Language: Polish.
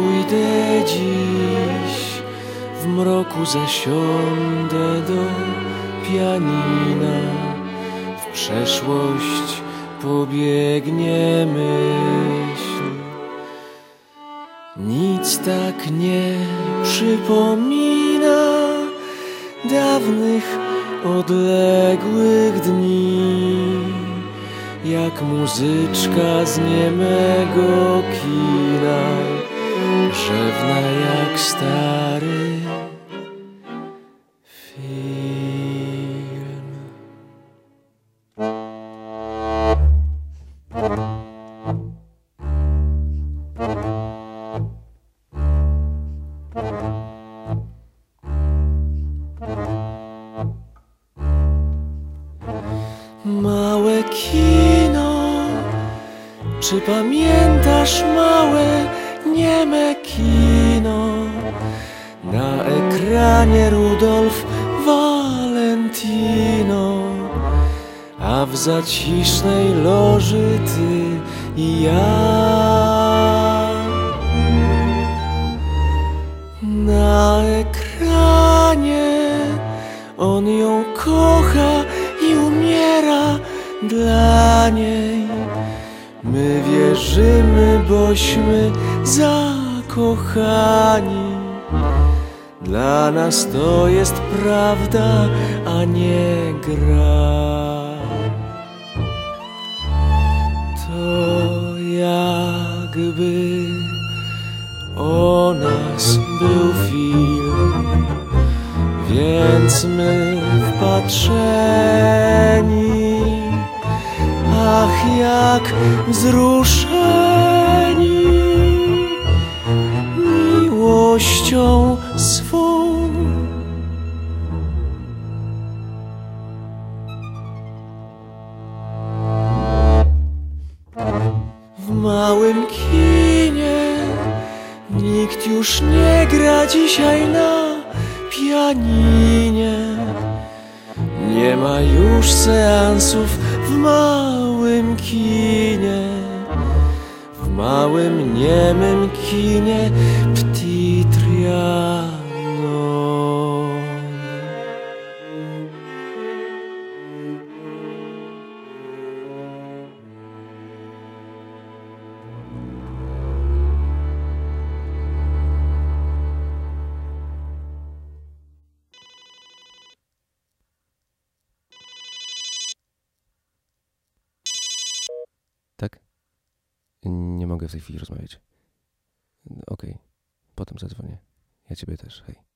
pójdę dziś, w mroku zasiądę do pianina, w przeszłość pobiegnie myśl. Nic tak nie przypomina dawnych, odległych dni, jak muzyczka z niemego kina, rzewna jak stary film. Małe kino, czy pamiętasz małe, nieme kino? Na ekranie Rudolf Valentino, a w zacisznej loży ty i ja. Na ekranie on ją kocha i umiera dla niej. My wierzymy, bośmy zakochani. Dla nas to jest prawda, a nie gra. To jakby o nas był film, więc my wpatrzeni, ach jak wzruszeni miłością swą. W małym kinie nikt już nie gra dzisiaj na pianinie. Nie ma już seansów w małym kinie, w małym niemym kinie Petit Trianon. Tak? Nie mogę w tej chwili rozmawiać. Okej, potem zadzwonię. Ja ciebie też, hej.